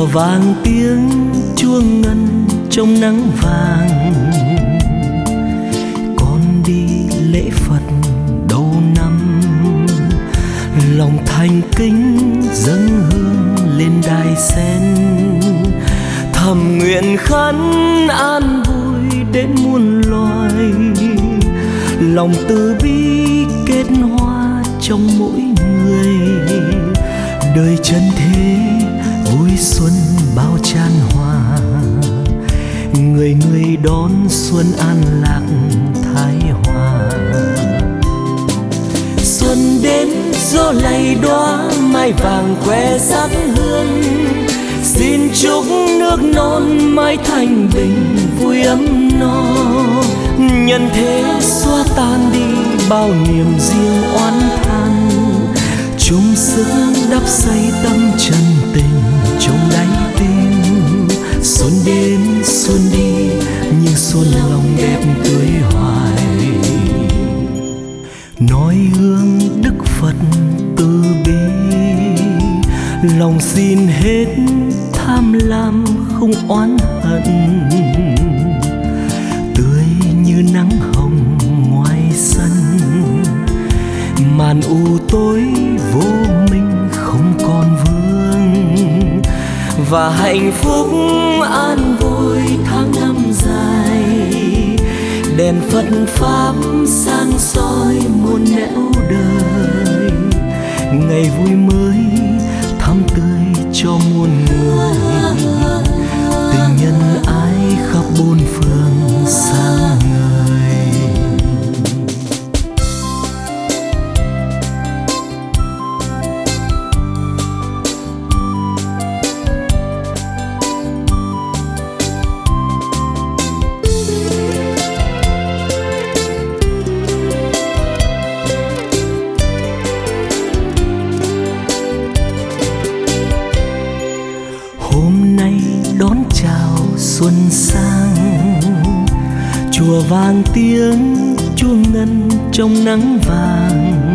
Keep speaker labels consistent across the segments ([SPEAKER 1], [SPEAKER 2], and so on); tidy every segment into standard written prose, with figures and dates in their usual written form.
[SPEAKER 1] vang tiếng chuông ngân trong nắng vàng, con đi lễ Phật đầu năm, lòng thành kính dâng hương lên đài sen, thầm nguyện khấn an vui đến muôn loài, lòng từ bi kết hoa trong mỗi người, đời chân thế vui xuân bao chan hòa, người người đón xuân an lạc thái hòa. Xuân đến gió lay đóa mai vàng khoe sắc hương, xin chúc nước non mãi thanh bình vui ấm no, nhân thế xóa tan đi bao niềm riêng oán than, chung sức đắp xây tâm chân tình trong đáy tim. Xuân đến xuân đi nhưng xuân lòng đẹp tươi hoài, nói hương Đức Phật từ bi, lòng xin hết tham lam không oán hận, tươi như nắng hồng ngoài sân, màn u tối vô minh không còn vương, và hạnh phúc an vui tháng năm dài, đèn Phật pháp sáng soi muôn nẻo đời, ngày vui mới thắm tươi cho muôn người, tình nhân ái khắp bốn phương sáng ngời. Đón chào xuân sang, chùa vang tiếng chuông ngân trong nắng vàng,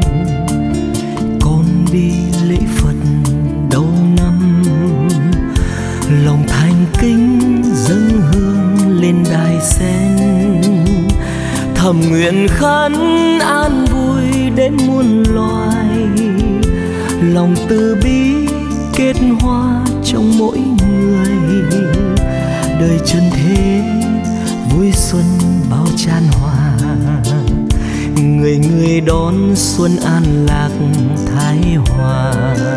[SPEAKER 1] con đi lễ Phật đầu năm, lòng thành kính dâng hương lên đài sen, thầm nguyện khấn an vui đến muôn loài, lòng từ bi kết hoa trong mỗi người, đời chân thế vui xuân bao chan hòa, người người đón xuân an lạc thái hòa.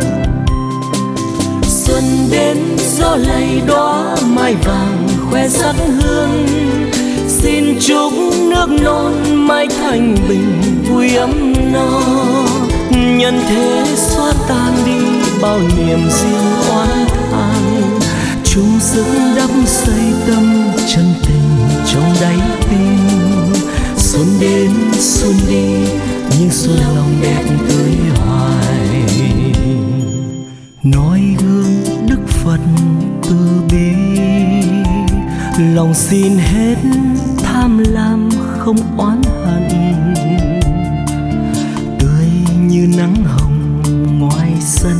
[SPEAKER 1] Xuân đến gió lay đóa mai vàng khoe sắc hương, xin chúc nước non mãi thanh bình vui ấm no, nhân thế xóa tan đi bao niềm riêng oán than, chung sức đắp xây tâm chân tình trong đáy tim. Xuân đến xuân đi nhưng xuân lòng đẹp tươi hoài, nói gương Đức Phật từ bi, lòng xin hết tham lam không oán hận, tươi như nắng hồng ngoài sân,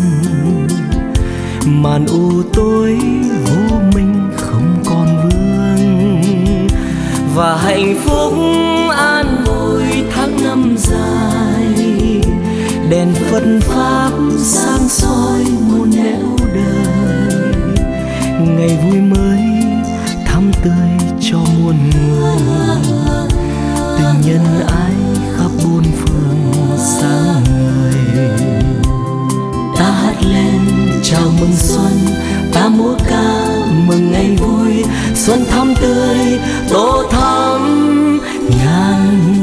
[SPEAKER 1] màn u tối vô minh không còn vương, và hạnh phúc an vui tháng năm dài, đèn Phật pháp sáng soi muôn nẻo đời, ngày vui mới thắm tươi cho muôn người, tình nhân ái khắp bốn phương sáng ngời. Ta hát lên chào mừng xuân, ta múa ca mừng ngày vui, xuân thắm tươi tô thắm ngàn